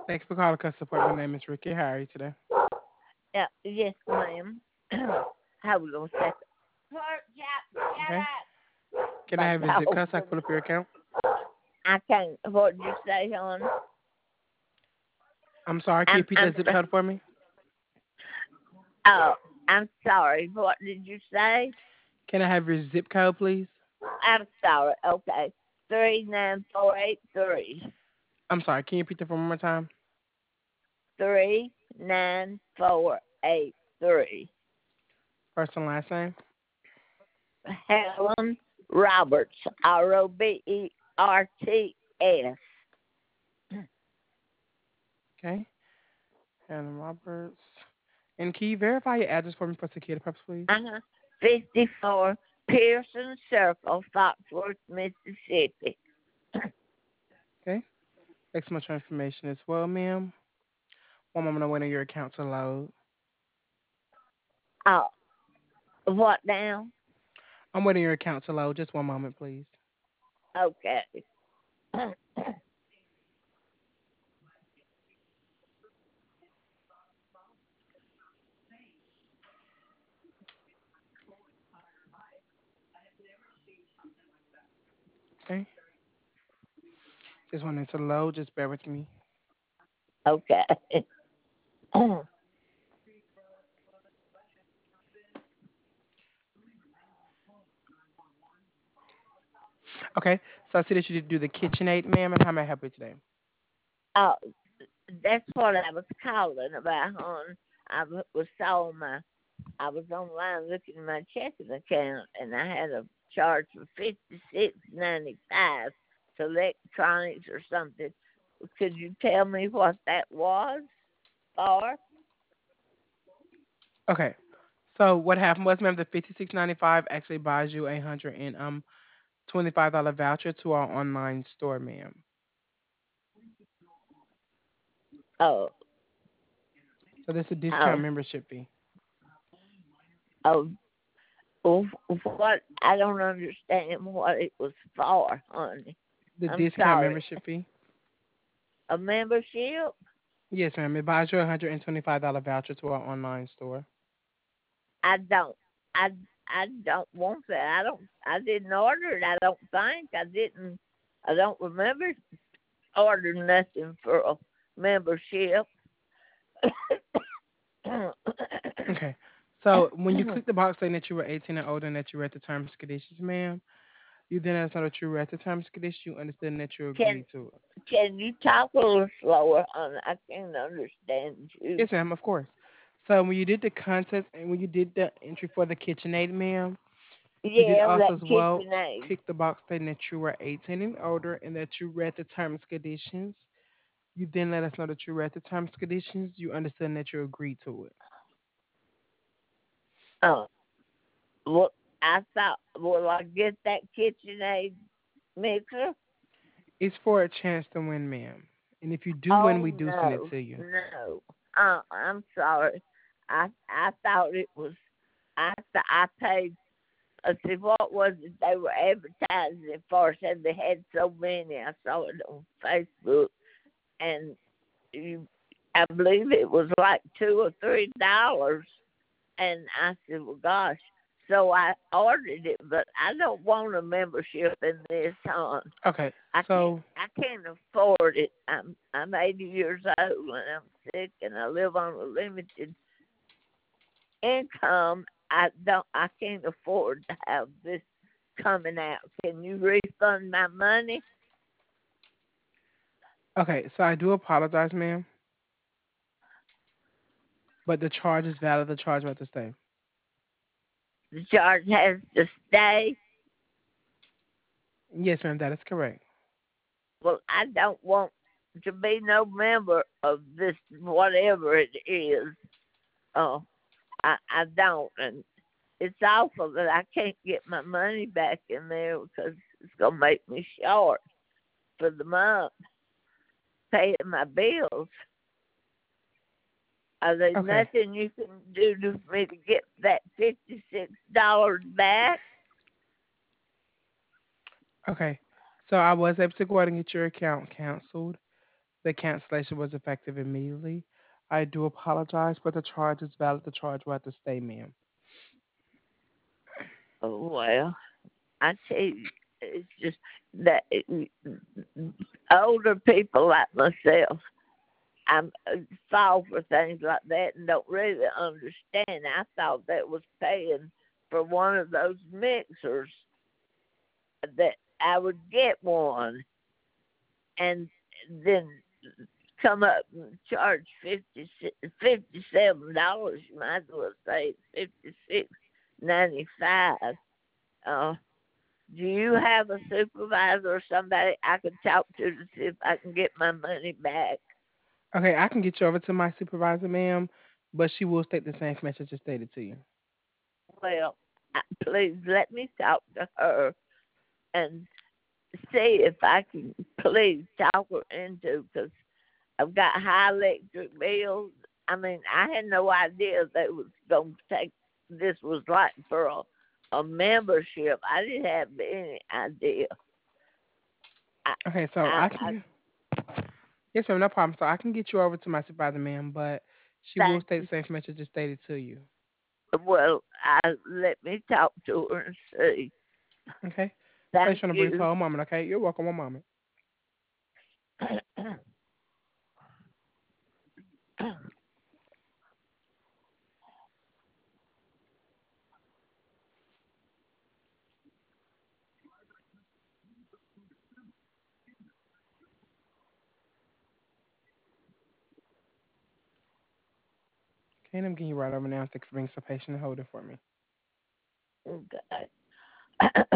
Thanks for calling customer support. My name is Ricky. How are you today? Yeah, yes, ma'am. Hold on a second. Pork chop, shut Okay. up. Can I But have your zip code so I can pull up your account? I can't. What did you say, hon? I'm sorry. Can you I'm, repeat I'm, that zip code for me? oh, I'm sorry. What did you say? Can I have your zip code, please? I'm sorry. Okay. 39483. I'm sorry. Can you repeat that for one more time? 39483. First and last name. Helen Roberts. Roberts. Okay. Hannah Roberts. And can you verify your address for me for security purposes, please? 54 Pearson Circle, Foxworth, Mississippi. Okay. Thanks so much for information as well, ma'am. One moment, I'm waiting on your account to load. Oh, what now? I'm waiting on your account to load. Just one moment, please. Okay. Okay. Just wanted to load. Just bear with me. Okay. Okay. So I see that you did do the KitchenAid, ma'am, and how may I help you today? Oh, that's what I was calling about, hon. Was saw my, I was online looking at my checking account, and I had a charge for $56.95 to electronics or something. Could you tell me what that was for? Okay. So what happened was, ma'am, the 56.95 actually buys you a $125 voucher to our online store, ma'am. Oh, So this is a discount oh, membership fee. oh, what? I don't understand what it was for, honey. The I'm discount sorry. membership fee. A membership? Yes, ma'am. It buys you a $125 voucher to our online store. I don't. I I don't want that. I don't. I didn't order it. I don't think I didn't. I don't remember ordering nothing for a membership. Okay. So when you click the box saying that you were 18 and older and that you read the terms and conditions, ma'am, you then understand that you read the terms and conditions, you understand that you can agreed to it. Can you talk a little slower, honey? I can't understand you. Yes, ma'am, of course. So when you did the contest and when you did the entry for the KitchenAid, ma'am, you did Yeah, also that as well kitchen aid. click the box stating that you were 18 and older and that you read the terms and conditions. You then let us know that you read the terms and conditions. You understand that you agreed to it. Oh, well, I thought, will I get that kitchen aid mixer? It's for a chance to win, ma'am. And if you do win, Oh we do send it no, to you. no. I'm sorry. I thought it was. I paid. See, what was it they were advertising it for? Said they had so many. I saw it on Facebook, and you, I believe it was like $2 or $3. And I said, well, gosh. So I ordered it, but I don't want a membership in this, hon. Okay, I can't. so I can't afford it. I'm 80 years old and I'm sick and I live on a limited income. I can't afford to have this coming out. Can you refund my money? I do apologize, ma'am, but the charge is valid. The charge about to stay. The charge has to stay. Yes, ma'am, that is correct. Well, I don't want to be no member of this whatever it is. Oh, I don't, and it's awful that I can't get my money back in there because it's gonna make me short for the month paying my bills. Are there Okay, nothing you can do to me to get that $56 back? okay. So I was able to go ahead and get your account canceled. The cancellation was effective immediately. I do apologize, but the charge is valid. The charge will have to stay, ma'am. Oh, well, I tell you, it's just that older people like myself, I'm fall for things like that and don't really understand. I thought that was paying for one of those mixers that I would get one and then come up and charge $57. You might as well say 56.95. Uh, do you have a supervisor or somebody I could talk to see if I can get my money back? Okay, I can get you over to my supervisor, ma'am, but she will state the same information I just stated to you. Well, please let me talk to her and see if I can please talk her into, because I've got high electric bills. I mean, I had no idea they was going to take this was like for a membership. I didn't have any idea. I, Okay, so I, I I can. Yes, ma'am, no problem. So I can get you over to my supervisor, ma'am, but she will thank state the you. same information I just stated to you. Well, let me talk to her and see. Okay? Thank Place you on a brief you. hold, moment, okay? You're welcome, one moment. Okay, and I'm getting you right over now. Thanks for being so patient and holding for me. Okay.